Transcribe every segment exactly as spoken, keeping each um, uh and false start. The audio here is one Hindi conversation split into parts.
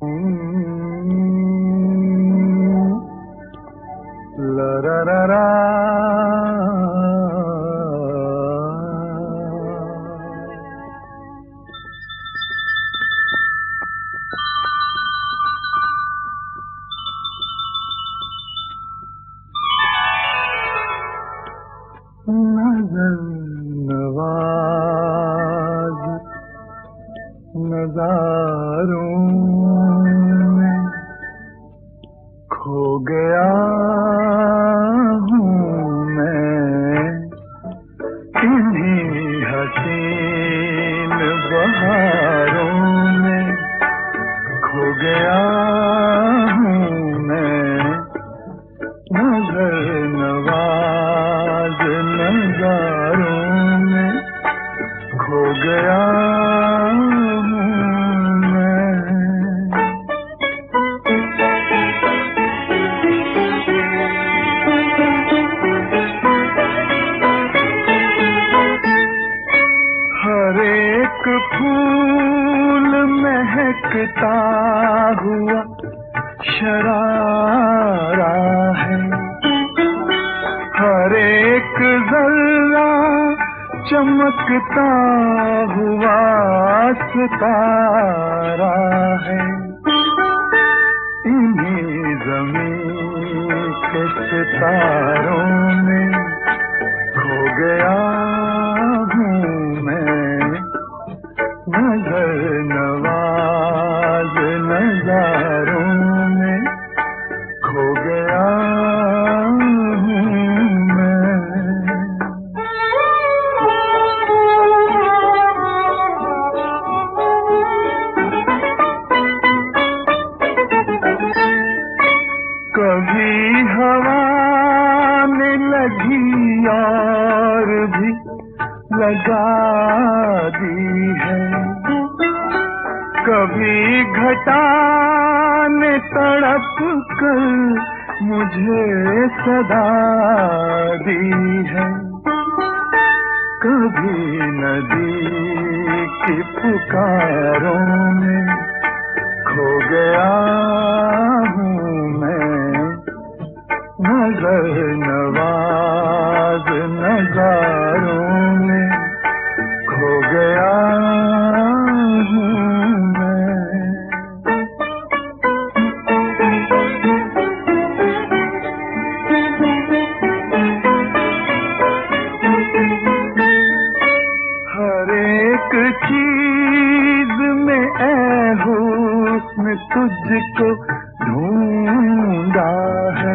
La ra ra ra. नज़र नवाज़ नज़ारों में खो गया हूँ मैं, इन्हीं हसीन बहारों में खो गया हूँ मैं। नज़र नवाज़ नज़ारों में खो गया हूँ मैं। हर एक फूल महकता हुआ शरारा है, हर एक ज़र्रा चमकता हुआ सितारा है। इन्हीं ज़मीन के सितारों में खो गया हूँ मैं। नज़र नवाज़ नज़ारों में खो गया हूँ मैं। कभी हवा में लगी और भी लगा दी है, कभी घटा ने तड़प कर मुझे सदा दी है। कभी नदी की पुकारों में खो गया हूँ मैं। नज़र नवाज़ नज़ारों में खो गया हूँ मैं। हर एक चीज में ऐ हुस्न तुझको ढूंढा है,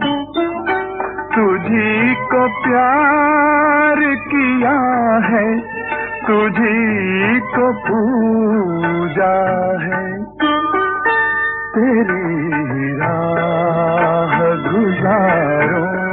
तुझी को प्यार किया है, तुझी को पूजा है। तेरी राह गुजारों